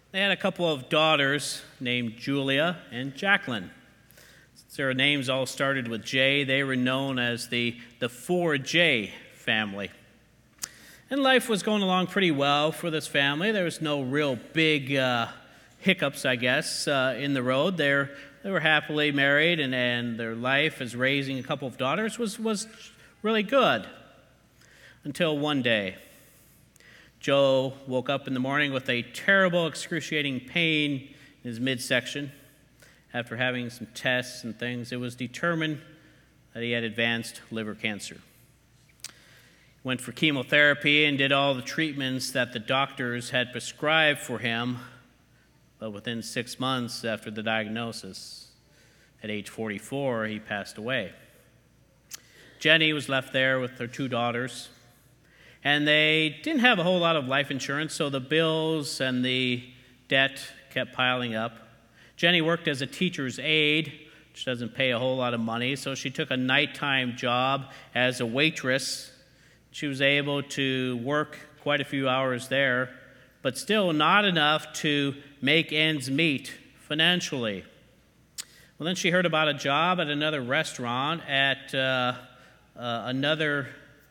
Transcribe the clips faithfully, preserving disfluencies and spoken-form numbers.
They had a couple of daughters named Julia and Jacqueline. Since their names all started with J, they were known as the, the four J family. And life was going along pretty well for this family. There was no real big uh, hiccups, I guess, uh, in the road. They're, they were happily married, and, and their life as raising a couple of daughters was, was really good. Until one day, Joe woke up in the morning with a terrible, excruciating pain in his midsection. After having some tests and things, it was determined that he had advanced liver cancer. Went for chemotherapy and did all the treatments that the doctors had prescribed for him, but within six months after the diagnosis, at age forty-four, he passed away. Jenny was left there with her two daughters, and they didn't have a whole lot of life insurance, so the bills and the debt kept piling up. Jenny worked as a teacher's aide, which doesn't pay a whole lot of money, so she took a nighttime job as a waitress. She was able to work quite a few hours there, but still not enough to make ends meet financially. Well, then she heard about a job at another restaurant, at uh, uh, another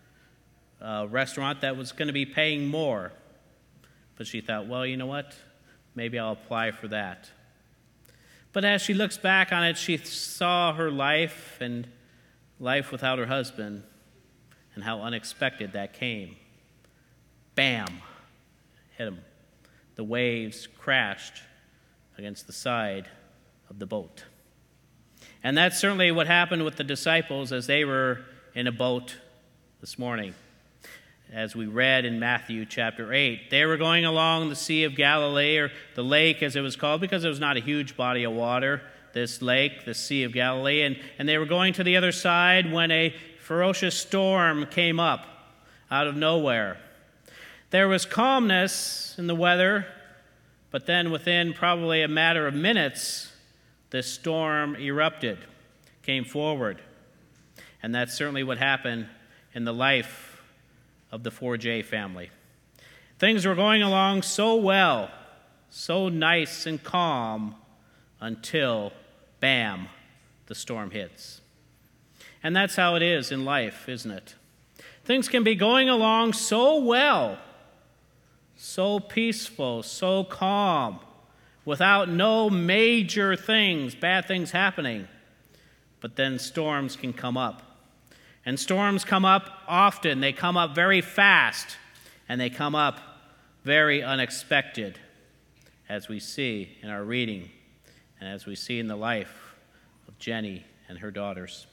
uh, restaurant that was going to be paying more. But she thought, well, you know what? Maybe I'll apply for that. But as she looks back on it, she saw her life and life without her husband and how unexpected that came. Bam! Hit him. The waves crashed against the side of the boat. And that's certainly what happened with the disciples as they were in a boat this morning. As we read in Matthew chapter eight, they were going along the Sea of Galilee, or the lake as it was called, because it was not a huge body of water, this lake, the Sea of Galilee, and, and they were going to the other side when a ferocious storm came up out of nowhere. There was calmness in the weather, but then within probably a matter of minutes, the storm erupted, came forward. And that's certainly what happened in the life of the four J family. Things were going along so well, so nice and calm, until, bam, the storm hits. And that's how it is in life, isn't it? Things can be going along so well, so peaceful, so calm, without no major things, bad things happening. But then storms can come up. And storms come up often. They come up very fast, and they come up very unexpected, as we see in our reading and as we see in the life of Jenny and her daughters.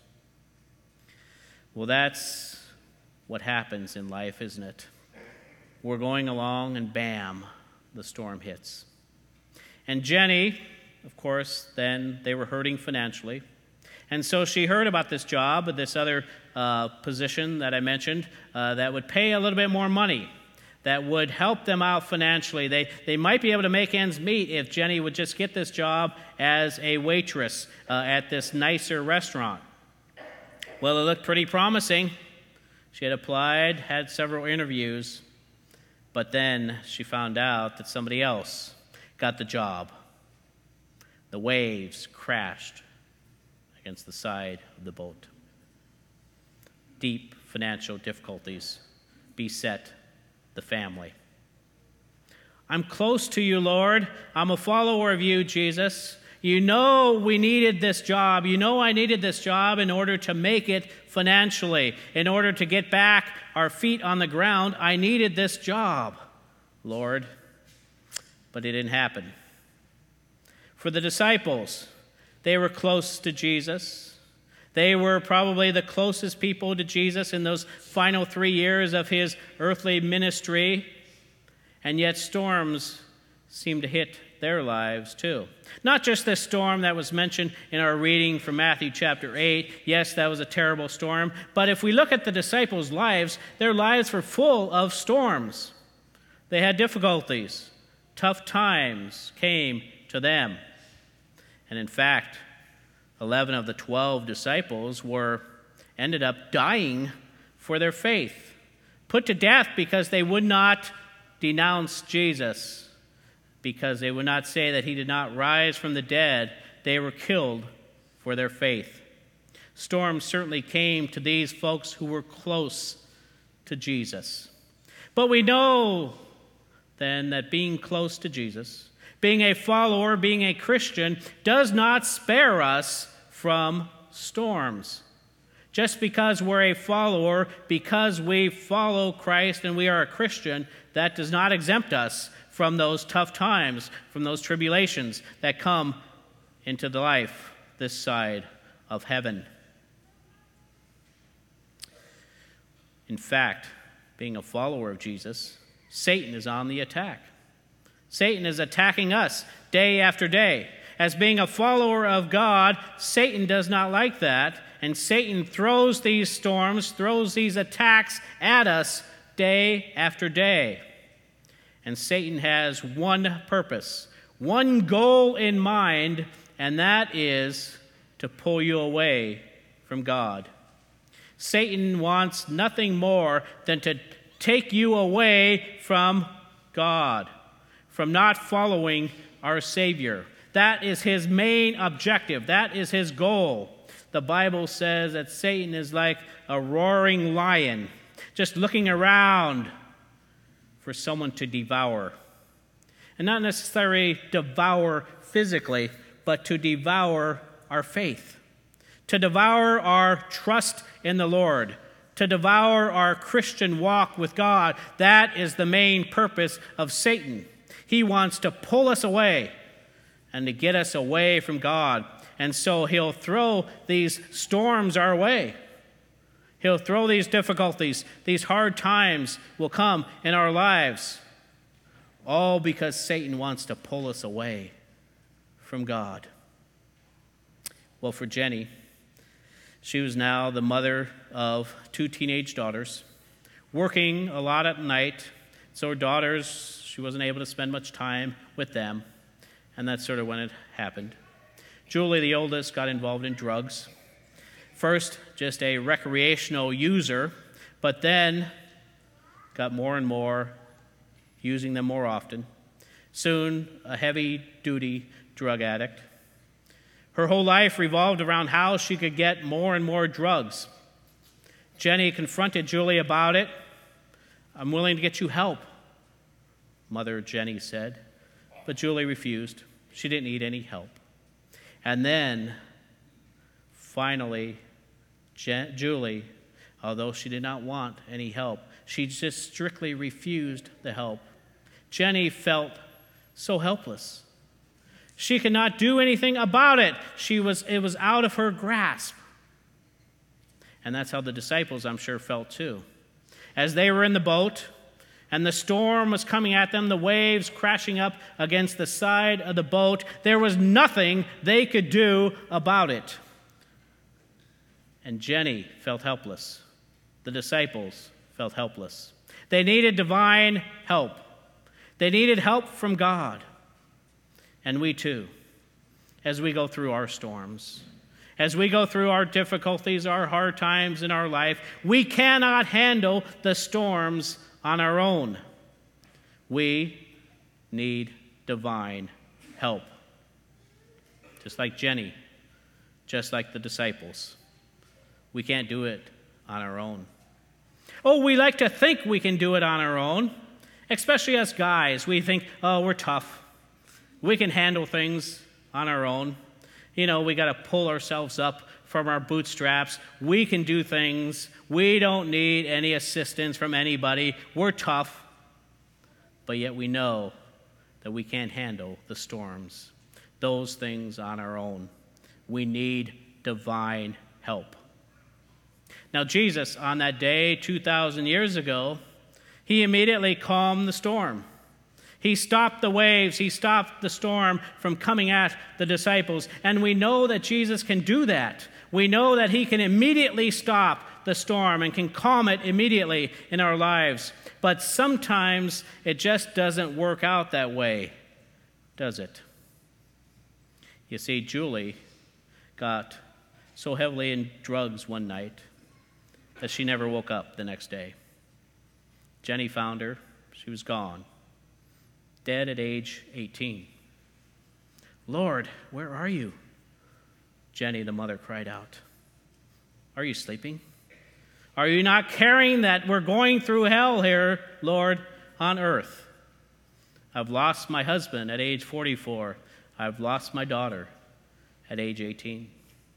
Well, that's what happens in life, isn't it? We're going along, and bam, the storm hits. And Jenny, of course, then they were hurting financially. And so she heard about this job, this other uh, position that I mentioned, uh, that would pay a little bit more money, that would help them out financially. They, they might be able to make ends meet if Jenny would just get this job as a waitress uh, at this nicer restaurant. Well, it looked pretty promising. She had applied, had several interviews, but then she found out that somebody else got the job. The waves crashed against the side of the boat. Deep financial difficulties beset the family. I'm close to you, Lord. I'm a follower of you, Jesus. You know we needed this job. You know I needed this job in order to make it financially. In order to get back our feet on the ground, I needed this job, Lord. But it didn't happen. For the disciples, they were close to Jesus. They were probably the closest people to Jesus in those final three years of his earthly ministry. And yet storms seemed to hit their lives too. Not just this storm that was mentioned in our reading from Matthew chapter eight. Yes, that was a terrible storm. But if we look at the disciples' lives, their lives were full of storms. They had difficulties. Tough times came to them. And in fact, eleven of the twelve disciples were ended up dying for their faith, put to death because they would not denounce Jesus because they would not say that he did not rise from the dead. They were killed for their faith. Storms certainly came to these folks who were close to Jesus. But we know then that being close to Jesus, being a follower, being a Christian, does not spare us from storms. Just because we're a follower, because we follow Christ and we are a Christian, that does not exempt us from those tough times, from those tribulations that come into the life this side of heaven. In fact, being a follower of Jesus, Satan is on the attack. Satan is attacking us day after day. As being a follower of God, Satan does not like that, and Satan throws these storms, throws these attacks at us day after day. And Satan has one purpose, one goal in mind, and that is to pull you away from God. Satan wants nothing more than to take you away from God, from not following our Savior. That is his main objective. That is his goal. The Bible says that Satan is like a roaring lion, just looking around for someone to devour. And not necessarily devour physically, but to devour our faith, to devour our trust in the Lord, to devour our Christian walk with God. That is the main purpose of Satan. He wants to pull us away and to get us away from God. And so he'll throw these storms our way. He'll throw these difficulties, these hard times will come in our lives, all because Satan wants to pull us away from God. Well, for Jenny, she was now the mother of two teenage daughters, working a lot at night. So her daughters, she wasn't able to spend much time with them, and that's sort of when it happened. Julie, the oldest, got involved in drugs. First, just a recreational user, but then got more and more, using them more often. Soon, a heavy-duty drug addict. Her whole life revolved around how she could get more and more drugs. Jenny confronted Julie about it. "I'm willing to get you help," Mother Jenny said. But Julie refused. She didn't need any help. And then, finally, Jen- Julie, although she did not want any help, she just strictly refused the help. Jenny felt so helpless. She could not do anything about it. She was, it was out of her grasp. And that's how the disciples, I'm sure, felt too. As they were in the boat, and the storm was coming at them, the waves crashing up against the side of the boat, there was nothing they could do about it. And Jenny felt helpless. The disciples felt helpless. They needed divine help. They needed help from God. And we too, as we go through our storms, as we go through our difficulties, our hard times in our life, we cannot handle the storms on our own. We need divine help. Just like Jenny, just like the disciples. We can't do it on our own. Oh, we like to think we can do it on our own, especially as guys. We think, oh, we're tough. We can handle things on our own. You know, we got to pull ourselves up from our bootstraps. We can do things. We don't need any assistance from anybody. We're tough. But yet we know that we can't handle the storms, those things on our own. We need divine help. Now, Jesus, on that day two thousand years ago, he immediately calmed the storm. He stopped the waves. He stopped the storm from coming at the disciples. And we know that Jesus can do that. We know that he can immediately stop the storm and can calm it immediately in our lives. But sometimes it just doesn't work out that way, does it? You see, Julie got so heavily in drugs one night that she never woke up the next day. Jenny found her. She was gone. dead at age eighteen. "Lord, where are you?" Jenny, the mother, cried out. "Are you sleeping? Are you not caring that we're going through hell here, Lord, on earth? I've lost my husband at age forty-four. I've lost my daughter at age eighteen.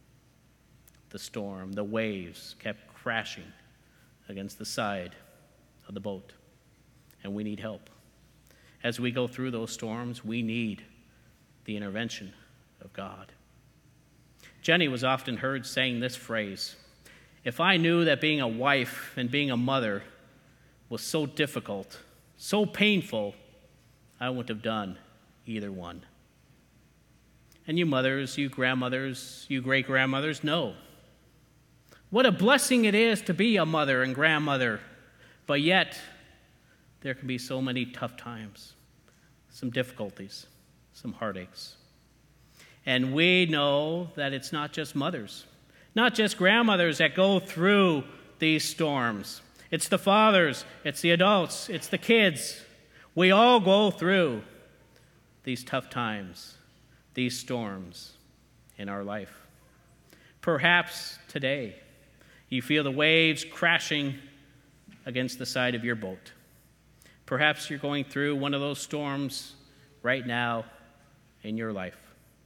The storm, the waves kept crashing against the side of the boat, and we need help. As we go through those storms, we need the intervention of God." Jenny was often heard saying this phrase, "If I knew that being a wife and being a mother was so difficult, so painful, I wouldn't have done either one." And you mothers, you grandmothers, you great-grandmothers know what a blessing it is to be a mother and grandmother, but yet there can be so many tough times, some difficulties, some heartaches. And we know that it's not just mothers, not just grandmothers that go through these storms. It's the fathers, it's the adults, it's the kids. We all go through these tough times, these storms in our life. Perhaps today you feel the waves crashing against the side of your boat. Perhaps you're going through one of those storms right now in your life.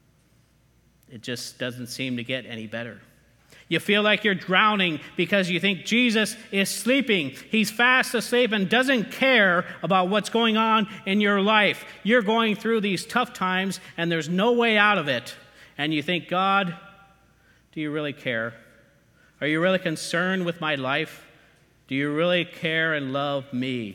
It just doesn't seem to get any better. You feel like you're drowning because you think Jesus is sleeping. He's fast asleep and doesn't care about what's going on in your life. You're going through these tough times and there's no way out of it. And you think, "God, do you really care? Are you really concerned with my life? Do you really care and love me?"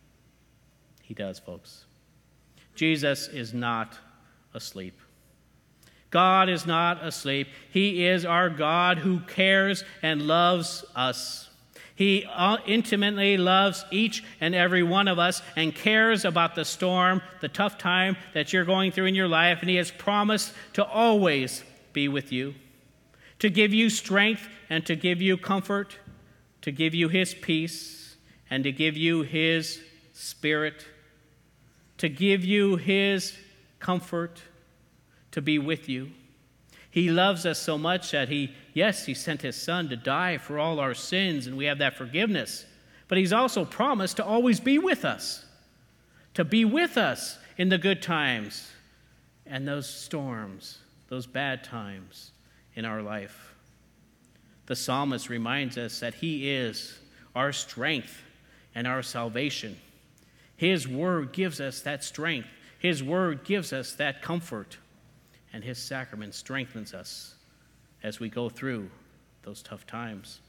He does, folks. Jesus is not asleep. God is not asleep. He is our God who cares and loves us. He intimately loves each and every one of us and cares about the storm, the tough time that you're going through in your life, and He has promised to always be with you, to give you strength and to give you comfort, to give you His peace and to give you His Spirit, to give you His comfort, to be with you. He loves us so much that he, yes, he sent his Son to die for all our sins, and we have that forgiveness. But he's also promised to always be with us, to be with us in the good times and those storms, those bad times in our life. The psalmist reminds us that he is our strength and our salvation. His word gives us that strength. His word gives us that comfort. And his sacrament strengthens us as we go through those tough times.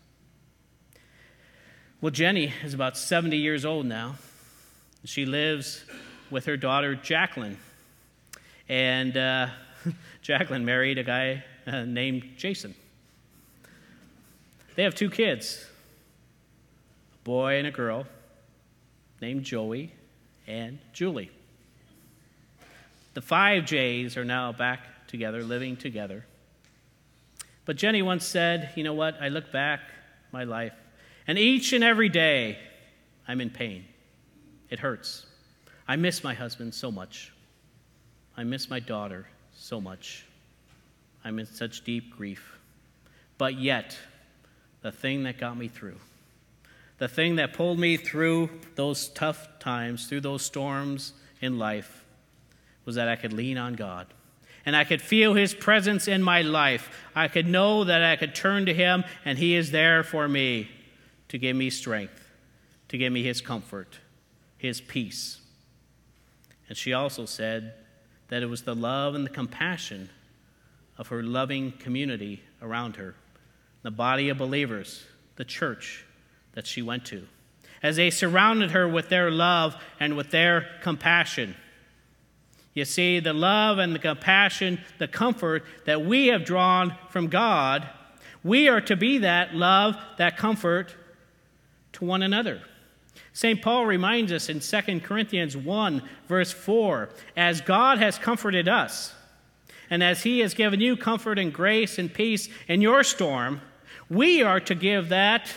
Well, Jenny is about seventy years old now. She lives with her daughter, Jacqueline. And uh, Jacqueline married a guy uh, named Jason. They have two kids, a boy and a girl named Joey and Julie. The five J's are now back together, living together. But Jenny once said, you know what, I look back my life, and each and every day I'm in pain. It hurts. I miss my husband so much. I miss my daughter so much. I'm in such deep grief. But yet, the thing that got me through, the thing that pulled me through those tough times, through those storms in life, was that I could lean on God. And I could feel his presence in my life. I could know that I could turn to him, and he is there for me to give me strength, to give me his comfort, his peace. And she also said that it was the love and the compassion of her loving community around her, the body of believers, the church that she went to, as they surrounded her with their love and with their compassion. You see, the love and the compassion, the comfort that we have drawn from God, we are to be that love, that comfort to one another. Saint Paul reminds us in Second Corinthians one, verse four, as God has comforted us, and as he has given you comfort and grace and peace in your storm, we are to give that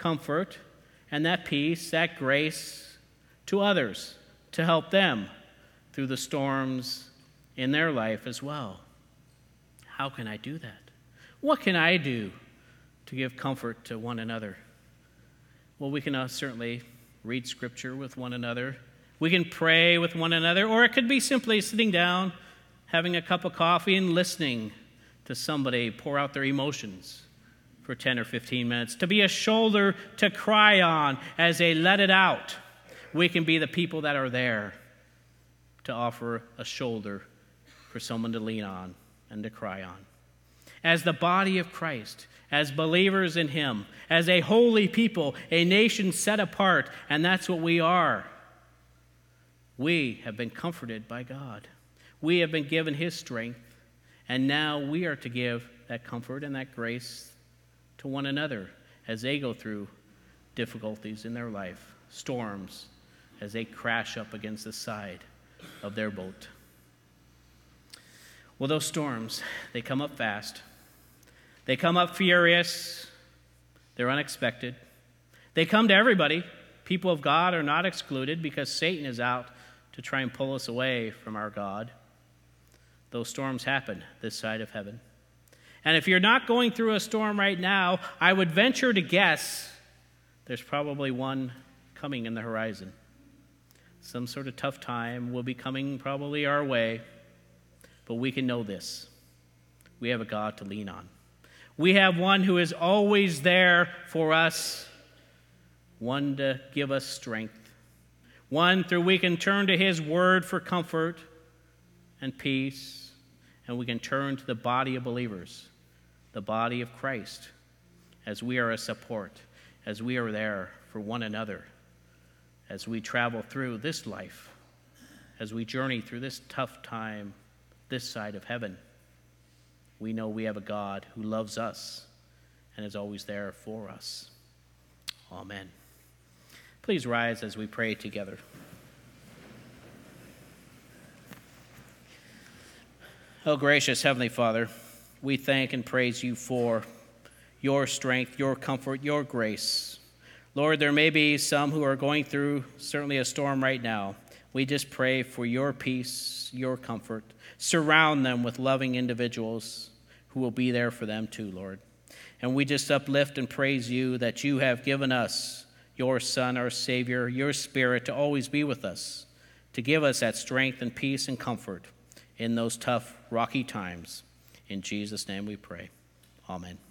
comfort and that peace, that grace to others, to help them through the storms in their life as well. How can I do that? What can I do to give comfort to one another? Well, we can uh, certainly read Scripture with one another. We can pray with one another, or it could be simply sitting down, having a cup of coffee, and listening to somebody pour out their emotions for ten or fifteen minutes. To be a shoulder to cry on as they let it out. We can be the people that are there to offer a shoulder for someone to lean on and to cry on. As the body of Christ, as believers in Him, as a holy people, a nation set apart, and that's what we are. We have been comforted by God. We have been given His strength, and now we are to give that comfort and that grace to one another as they go through difficulties in their life, storms, as they crash up against the side of their boat. Well, those storms, they come up fast. They come up furious. They're unexpected. They come to everybody. People of God are not excluded because Satan is out to try and pull us away from our God. Those storms happen this side of heaven. And if you're not going through a storm right now, I would venture to guess there's probably one coming in the horizon. Some sort of tough time will be coming probably our way. But we can know this. We have a God to lean on. We have one who is always there for us. One to give us strength. One through we can turn to His word for comfort and peace. And we can turn to the body of believers, the body of Christ, as we are a support, as we are there for one another, as we travel through this life, as we journey through this tough time, this side of heaven. We know we have a God who loves us and is always there for us. Amen. Please rise as we pray together. Oh, gracious Heavenly Father, we thank and praise You for Your strength, Your comfort, Your grace. Lord, there may be some who are going through certainly a storm right now. We just pray for Your peace, Your comfort. Surround them with loving individuals who will be there for them too, Lord. And we just uplift and praise You that You have given us Your Son, our Savior, Your Spirit to always be with us, to give us that strength and peace and comfort in those tough, rocky times. In Jesus' name we pray. Amen.